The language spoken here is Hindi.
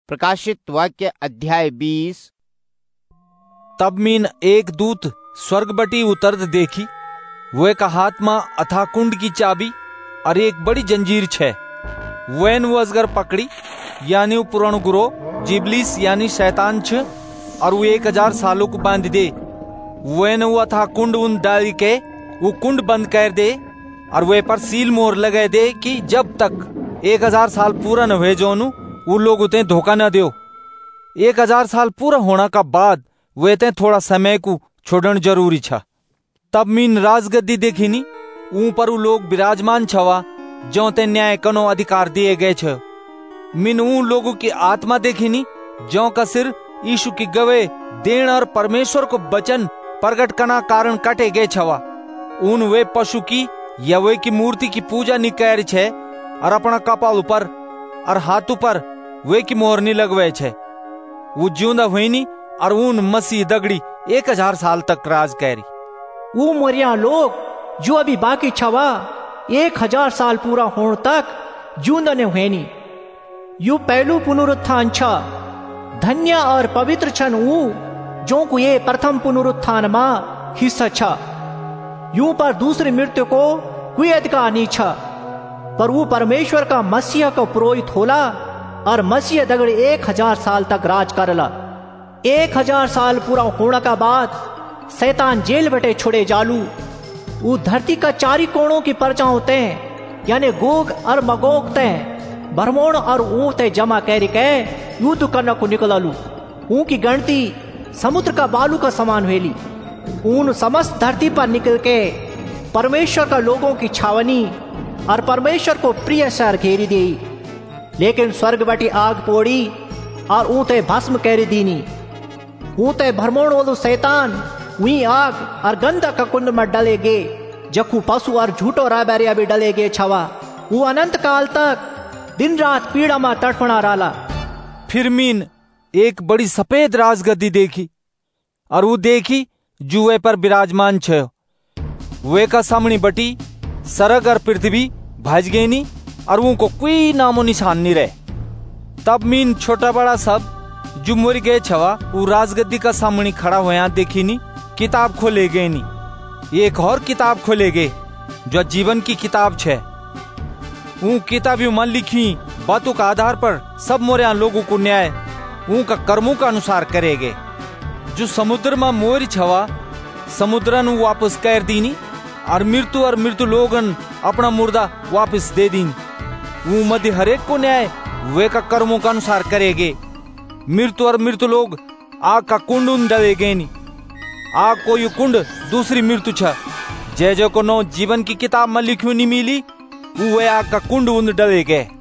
प्रकाशित वाक्य अध्याय 20। तब मीन एक दूत स्वर्ग बटी उतरत देखी। वे का हाथ में अथा कुंड की चाबी और एक बड़ी जंजीर छे। वैन वो अजगर पकड़ी यानी वो पुराण गुरो जिबलीस यानी शैतान छ और वो 1000 सालों को बांध दे। वैन वो अथा कुंड उन डाल के वो कुंड बंद कर दे और वे पर सील मोहर लगा दे कि जब तक 1000 साल पूरा न हुए जोनू वो लोग उते धोखा न दो। 1000 साल पूरा होना का बाद वे ते थोड़ा समय को छोड़न जरूरी छा। तब मीन राजगद्दी देखी नी ऊपर वो लोग विराजमान छवा जो ते न्याय कनो अधिकार दिए गए छ। मीन उन लोगों की आत्मा देखी नी जो का सिर यीशु की गवे देन और परमेश्वर को वचन प्रकट करना कारण काटे गए छवा। उन वे पशु की या वे की मूर्ति की पूजा नहीं कर छे और अपना कपाल ऊपर और हाथ पर वे की मोहर नहीं लगवे छे। वो जिंदा हुई नी और उन मसीह दगड़ी 1000 साल तक राज करी। वो मरिया लोग जो अभी बाकी छवा 1000 साल पूरा होने तक जिंदा ने हुए नी। यू पहलू पुनरुत्थान छ। धन्य और पवित्र छन ऊ जो को ये प्रथम पुनरुत्थान में हिस्सा छ। यूं पर दूसरी मृत्यु को कोई अधिकार नहीं छ। पर वो परमेश्वर का मसीह का पुरोहित होला और मसीह दगड़ 1000 साल तक राज करला। 1000 साल पूरा होने का बाद शैतान जेल बटे छोड़े जालू। वो धरती का चारी कोणों की परचा होते यानी गोग और मगोग ते भरमोण और ऊ ते जमा कैरी के युद्ध करना को निकललू। ऊ की गणती समुद्र का बालू का समान हुएली। ऊन समस्त धरती पर निकल के परमेश्वर का लोगों की छावनी और परमेश्वर को प्रिय शहर घेरी दी। लेकिन स्वर्ग बटी आग पोड़ी और ऊते भस्म कैरी दीनी। ऊते भरमोण वालो शैतान वही आग और गंदा का कुंड में डलेगे जखू पशु और झूठो राबेरिया भी डलेगे छवा। वो अनंत काल तक दिन रात पीड़ा में तड़फना रहा। फिर मीन एक बड़ी सफेद राजगद्दी देखी और वो देखी जुए पर विराजमान छ। वे का सामने बटी सरग और पृथ्वी भज गई नी और वो को कोई नामो निशान नहीं रहे। तब मीन छोटा बड़ा सब जो मर गए छवा वो राजगद्दी का सामने खड़ा हुआ देखी नी किताब खोले गए नी। एक और किताब खोले गए जो जीवन की किताब छे। वो किताबों में लिखी बातों का आधार पर सब मोरिया लोगों को न्याय उनका कर्मों का अनुसार करेगे। जो समुद्र में मोर छवा समुद्रन वापस कर दीनी और मृत्यु लोगन अपना मुर्दा वापस दे दीनी। वो मध्य हरेक को न्याय वे का कर्मों का अनुसार करेगे। मृत्यु लोग आग का कुंड उन डलेगे नी। आग को यू कुंड दूसरी मृत्यु छ। जय जो को नो जीवन की किताब में लिखी नहीं मिली वो वे आग का कुंड उन डलेगे।